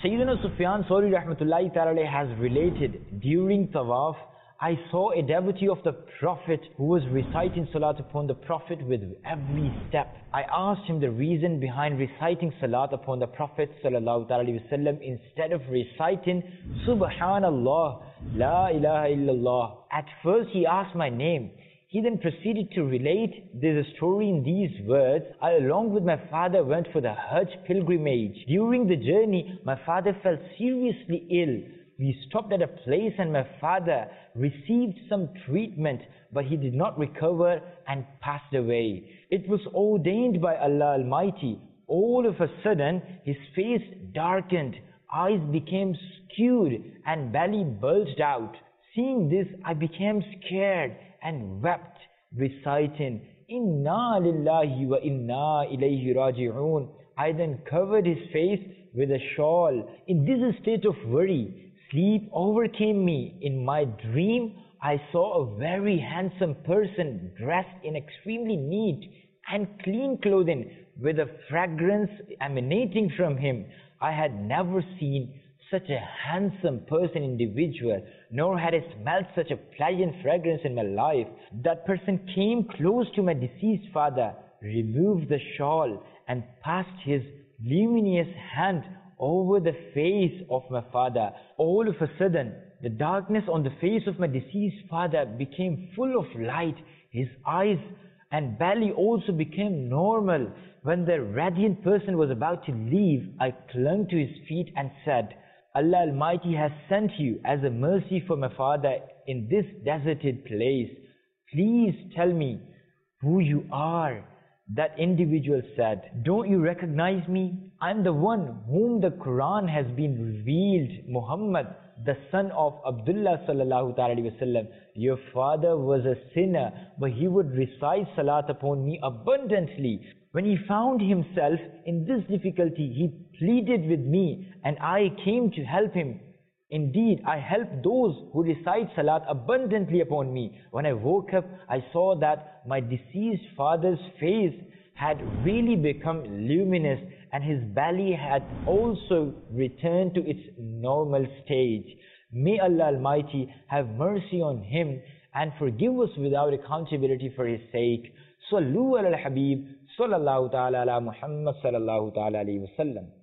Sayyidina Sufyan Sawri rahmatullahi ta'ala has related, during tawaf, I saw a devotee of the Prophet who was reciting salat upon the Prophet with every step. I asked him the reason behind reciting salat upon the Prophet sallallahu alaihi wasallam instead of reciting Subhanallah, La ilaha illallah. At first he asked my name. He then proceeded to relate there's a story in these words. I along with my father went for the Hajj pilgrimage. During the journey, my father fell seriously ill. We stopped at a place and my father received some treatment, but he did not recover and passed away. It was ordained by Allah Almighty. All of a sudden, his face darkened, eyes became skewed and belly bulged out. Seeing this, I became scared and wept, reciting, Inna lillahi wa inna ilayhi raji'un. I then covered his face with a shawl. In this state of worry, sleep overcame me. In my dream, I saw a very handsome person dressed in extremely neat and clean clothing with a fragrance emanating from him. I had never seen such a handsome person individual, nor had I smelled such a pleasant fragrance in my life. That person came close to my deceased father, removed the shawl and passed his luminous hand over the face of my father. All of a sudden, the darkness on the face of my deceased father became full of light. His eyes and belly also became normal. When the radiant person was about to leave, I clung to his feet and said, Allah Almighty has sent you as a mercy for my father in this deserted place. Please tell me who you are. That individual said, don't you recognize me? I'm the one whom the Quran has been revealed, Muhammad, the son of Abdullah sallallahu alaihi wasallam. Your father was a sinner, but he would recite salat upon me abundantly. When he found himself in this difficulty, he pleaded with me and I came to help him. Indeed, I helped those who recite salat abundantly upon me. When I woke up, I saw that my deceased father's face had really become luminous and his belly had also returned to its normal stage. May Allah Almighty have mercy on him and forgive us without accountability for his sake. Sallu ala al-Habib sallallahu ta'ala ala Muhammad sallallahu ta'ala alayhi wa sallam.